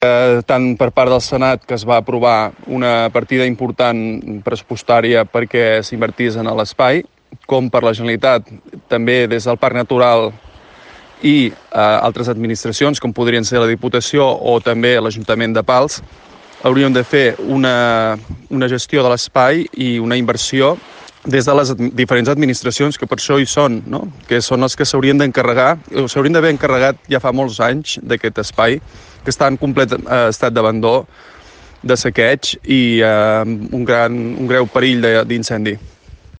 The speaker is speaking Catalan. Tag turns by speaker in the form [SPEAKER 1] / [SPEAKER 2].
[SPEAKER 1] tant per part del Senat, que es va aprovar una partida important pressupostària perquè s'invertís en l'espai, com per la Generalitat, també des del Parc Natural i altres administracions, com podrien ser la Diputació o també l'Ajuntament de Pals, hauríem de fer una gestió de l'espai i una inversió des de les diferents administracions que per això hi són, no? Que són els que s'haurien d'encarregar, o s'haurien d'haver encarregat ja fa molts anys d'aquest espai, que està en complet estat d'abandó, de saqueig i un greu perill d'incendi.